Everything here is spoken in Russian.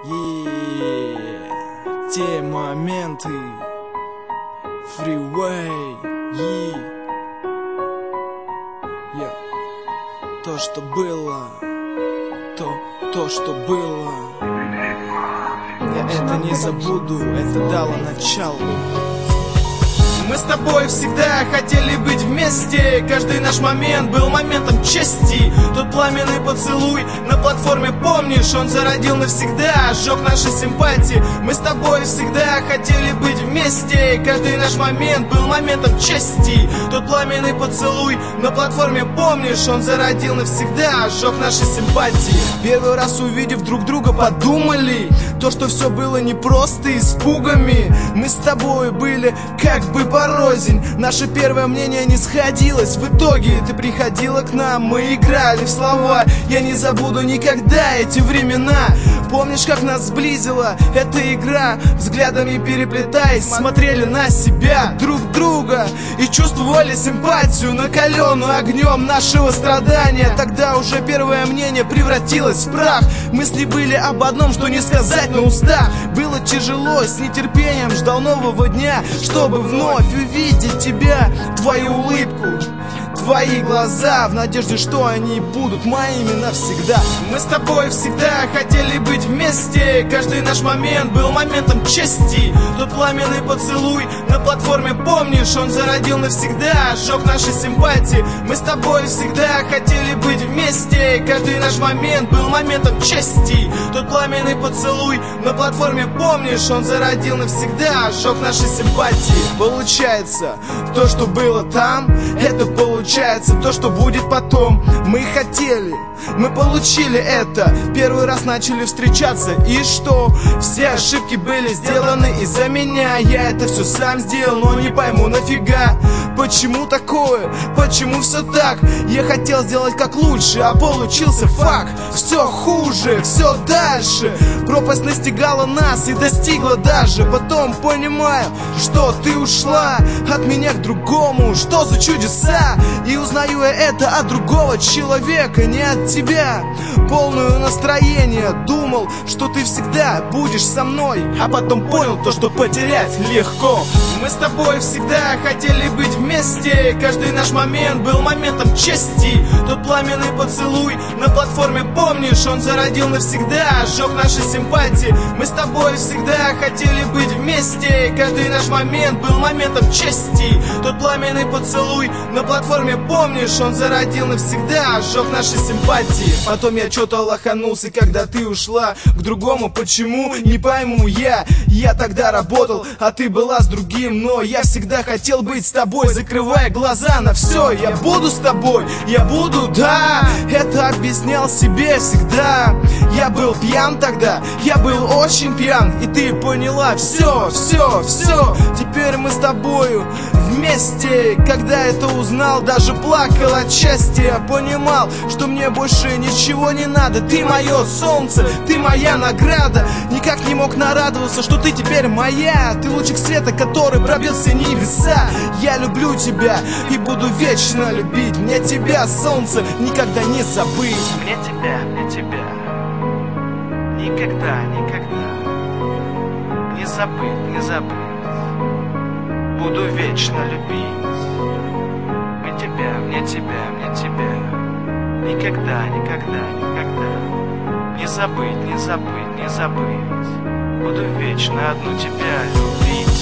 Те моменты. Freeway. То, что было. То, что было. Я это не забуду. Это дало начало. Мы с тобой всегда хотели быть вместе. Каждый наш момент был моментом чести. Тот пламенный поцелуй на платформе, помнишь, он зародил навсегда, сжег наши симпатии. Мы с тобой всегда хотели быть вместе. Каждый наш момент был моментом чести. Тот пламенный поцелуй на платформе, помнишь, он зародил навсегда, сжег наши симпатии. Первый раз увидев друг друга, подумали, то, что все было непросто, испугами. Мы с тобой были как бы порознь. Наше первое мнение не сходилось. В итоге ты приходила к нам, мы играли в слова. Я не забуду никогда эти времена. Помнишь, как нас сблизила эта игра? Взглядами переплетаясь, смотрели на себя, друг друга, и чувствовали симпатию, накаленную огнем нашего страдания. Тогда уже первое мнение превратилось в прах. Мысли были об одном, что не сказать на устах. Было тяжело, с нетерпением ждал нового дня, чтобы вновь увидеть тебя, твою улыбку, твои глаза, в надежде, что они будут моими навсегда. Мы с тобой всегда хотели быть вместе. Каждый наш момент был моментом чести. Тот пламенный поцелуй на платформе, помнишь, он зародил навсегда, сжег наши симпатии. Мы с тобой всегда хотели быть вместе. Каждый наш момент был моментом чести. Тот пламенный поцелуй на платформе, помнишь, он зародил навсегда, сжег наши симпатии. Получается, то, что было там, это получается то, что будет потом. Мы хотели, мы получили это. Первый раз начали встречаться, и что? Все ошибки были сделаны из-за меня. Я это все сам сделал, но не пойму нафига. Почему такое? Почему все так? Я хотел сделать как лучше, а получился факт. Все хуже, все дальше. Пропасть настигала нас и достигла даже. Потом понимаю, что ты ушла от меня к другому. Что за чудеса? И узнаю я это от другого человека, не от тебя. Полное настроение, думал, что ты всегда будешь со мной, а потом понял то, что потерять легко. Мы с тобой всегда хотели быть вместе. Каждый наш момент был моментом чести. Тот пламенный поцелуй на платформе, помнишь, он зародил навсегда, сжег наши симпатии. Мы с тобой всегда хотели быть вместе. Каждый наш момент был моментом чести. Тот пламенный поцелуй на платформе, помнишь, он зародил навсегда, сжег наши симпатии. Потом я что-то лоханулся, когда ты ушла к другому. Почему? Не пойму я. Я тогда работал, а ты была с другим. Но я всегда хотел быть с тобой, закрывая глаза на все. Я буду с тобой, я буду, да. Это объяснял себе всегда. Я был пьян тогда, я был очень пьян. И ты поняла все. Теперь мы с тобою вместе. Когда это узнал, даже плакал от счастья. Я понимал, что мне больше ничего не надо. Ты мое солнце, ты моя награда. Никак не мог нарадоваться, что ты теперь моя. Ты лучик света, который пробил все небеса. Я люблю тебя и буду вечно любить. Мне тебя, солнце, никогда не забыть. Мне тебя никогда не забыть. Буду вечно любить. Мне тебя никогда не забыть. Буду вечно одну тебя любить.